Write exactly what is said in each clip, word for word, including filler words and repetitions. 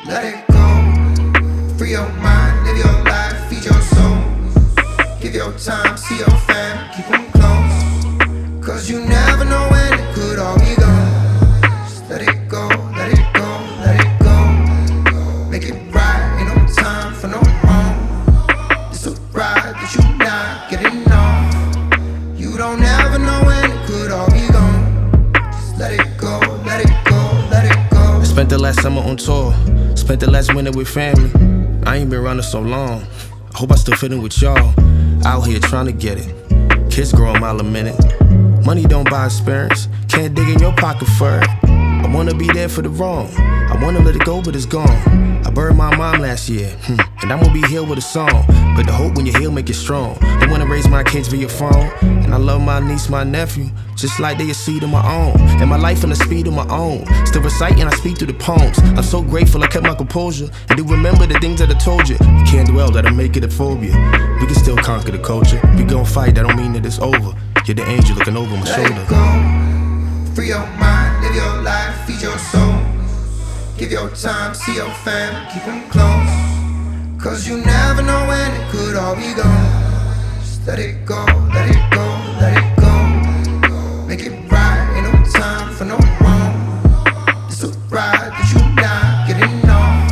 let it go. Free your mind, live your life, feed your soul. Give your time, see your fam, keep them close. Cause you never know when it could all be gone. Just let it go, let it go, let it go. Make it right, ain't no time for no wrong. It's a ride that you not getting on. You don't ever know when it could all be gone. Just let it go, let it go, let it go. I spent the last summer on tour, spent the last winter with family. I ain't been running so long, I hope I still fit in with y'all. Out here trying to get it, kids grow a mile a minute. Money don't buy experience, can't dig in your pocket for it. I wanna be there for the wrong, I wanna let it go but it's gone. I buried my mom last year, hmm, and I'm gonna be healed with a song. But the hope when you heal make it strong. I wanna raise my kids via phone, and I love my niece, my nephew, just like they a seed of my own. And my life in the speed of my own, still reciting, I speak through the poems. I'm so grateful I kept my composure, and do remember the things that I told you. You can't dwell, that'll make it a phobia. We can still conquer the culture, we gon' fight, that don't mean that it's over. You're the angel looking over my let shoulder. It go. Free your mind, live your life, feed your soul. Give your time, see your fam, keep them close. Cause you never know when it could all be gone. Just let it go, let it go, let it go. Make it right, ain't no time for no wrong. It's a ride that you not getting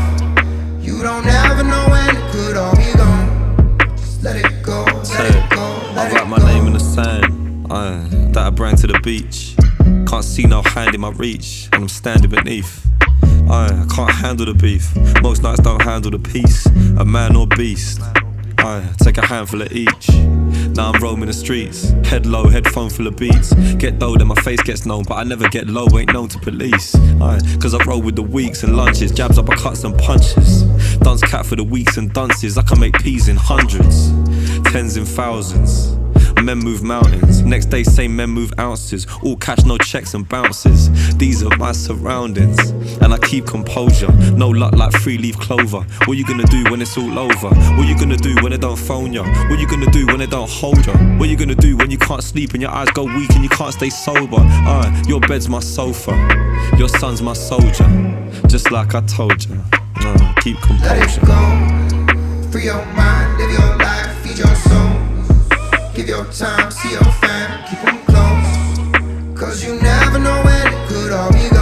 on. You don't ever know when it could all be gone. Just let it go, let it go, let I it write go. my name in the sand, uh, that I bring to the beach. Can't see no hand in my reach, and I'm standing beneath. I can't handle the beef, most nights don't handle the peace. A man or beast, I take a handful of each. Now I'm roaming the streets, head low, headphone full of beats. Get low, then my face gets known, but I never get low, ain't known to police. Aye, cause I roll with the weeks and lunches, jabs, uppercuts and punches. Dunce cat for the weeks and dunces, I can make peas in hundreds, tens in thousands. Men move mountains, next day same men move ounces. All cash, no checks and bounces. These are my surroundings, and I keep composure. No luck like three-leaf clover. What you gonna do when it's all over? What you gonna do when they don't phone ya? What you gonna do when they don't hold ya? What you gonna do when you can't sleep and your eyes go weak and you can't stay sober? Uh, your bed's my sofa, your son's my soldier. Just like I told ya, uh, keep composure. Let it go. Free your mind, live your life, feed your soul. Give your time, see your fam, keep them close. Cause you never know when it could all be gone.